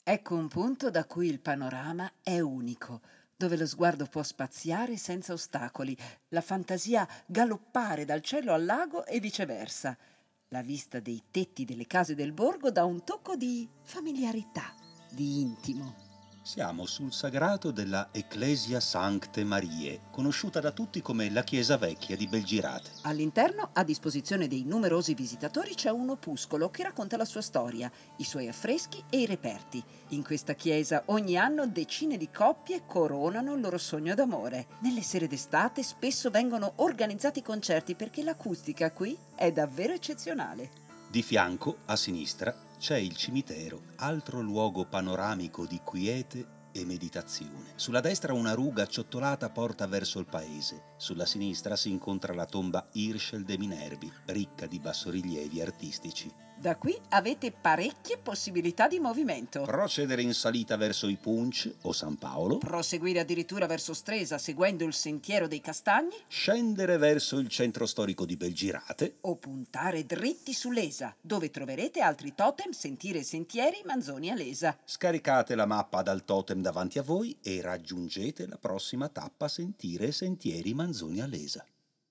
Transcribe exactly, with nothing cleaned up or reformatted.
Ecco un punto da cui il panorama è unico, dove lo sguardo può spaziare senza ostacoli, la fantasia galoppare dal cielo al lago e viceversa. La vista dei tetti delle case del borgo dà un tocco di familiarità, di intimo. Siamo sul sagrato della Ecclesia Sancte Marie, conosciuta da tutti come la Chiesa Vecchia di Belgirate. All'interno, a disposizione dei numerosi visitatori, c'è un opuscolo che racconta la sua storia, i suoi affreschi e i reperti. In questa chiesa ogni anno decine di coppie coronano il loro sogno d'amore. Nelle sere d'estate spesso vengono organizzati concerti perché l'acustica qui è davvero eccezionale. Di fianco, a sinistra, c'è il cimitero, altro luogo panoramico di quiete e meditazione. Sulla destra una ruga acciottolata porta verso il paese. Sulla sinistra si incontra la tomba Hirschel de Minervi, ricca di bassorilievi artistici. Da qui avete parecchie possibilità di movimento. Procedere in salita verso i Punch o San Paolo. Proseguire addirittura verso Stresa seguendo il sentiero dei Castagni. Scendere verso il centro storico di Belgirate. O puntare dritti su Lesa, dove troverete altri totem, sentieri e sentieri Manzoni a Lesa. Scaricate la mappa dal totem davanti a voi e raggiungete la prossima tappa Sentire e Sentieri Manzoni a Lesa.